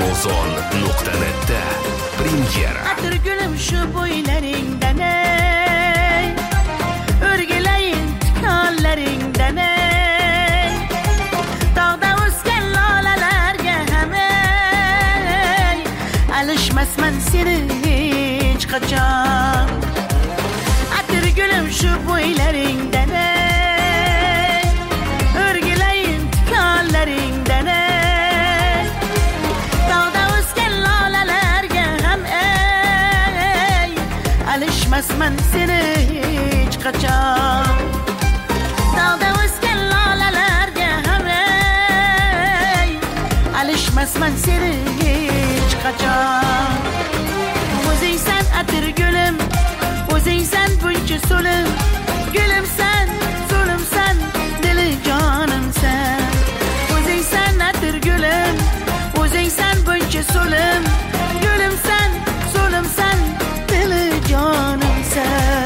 Hitmuzon.net'da premyera. Atirgulim shu bo'ylaringdan ey, o'rgilayin tikonlaringdan ey, tog'da o'sgan lolalarga ham ey, alishmasman seni hech qachon. Atirgulim shu bo'ylaringdan ey, o'rgilayin tikonlaringdan ey, alishmasman seni hech qachon. Dog'da o'sgan lolalarga ham ey, alishmasman seni hech qachon. O'zingsan atirgulim, o'zingsan buncha so'lim, gulimsan, so'limsan, dili jonimsan. O'zingsan atirgulim, o'zingsan buncha so'lim, gulimsan, so'limsan, dili jonimsan.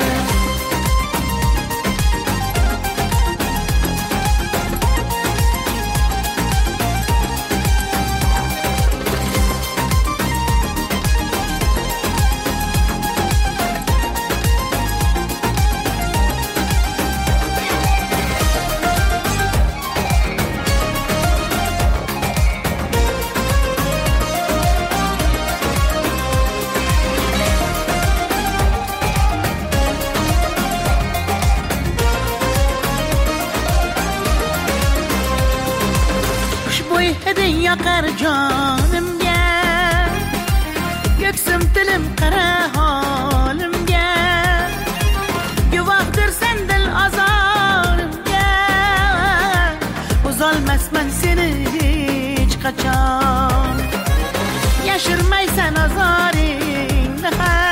Hiding yoqar jonimga, ko'ksim tilim qara holimga, guvohdirsan dil azorimga, o'zolmasman seni hech qachon. Yashirmaysan azoringni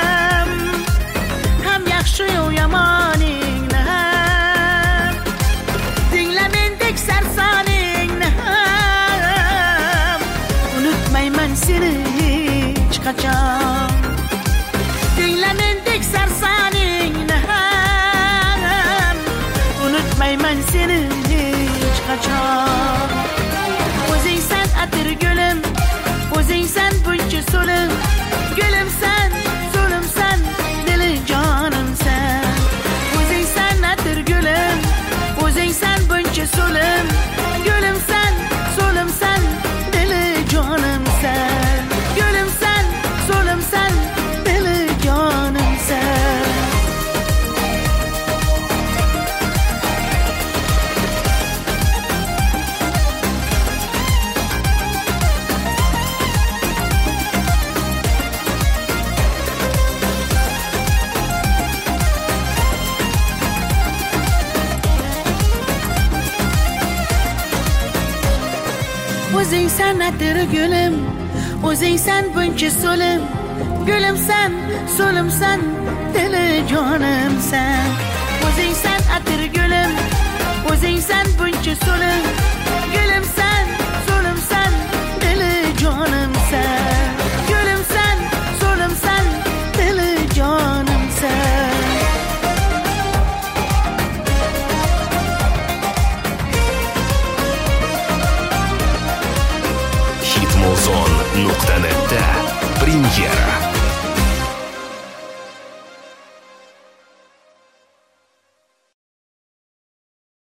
ham yaxshi-yu yomoningni ham, tingla mendek sarsoningni ham, unutmayman seni hech qachon. Tingla mendek sarsoningni ham, unutmayman seni hech qachon. O'zingsan atirgulim, o'zingsan buncha so'lim, gulimsan, so'limsan, dili jonimsan. O'zingsan atirgulim, o'zingsan buncha so'lim, gulimsan, so'limsan, dili jonimsan. Gulimsan, so'limsan, dili jonimsan. O'zingsan atirgulim, o'zingsan buncha so'lim, gulimsan, so'limsan, dili jonimsan. O'zingsan atirgulim, o'zingsan buncha so'lim, gulimsan, so'limsan, dili jonimsan. Gulimsan, so'limsan, dili jonimsan. Hitmuzon.net'da premyera.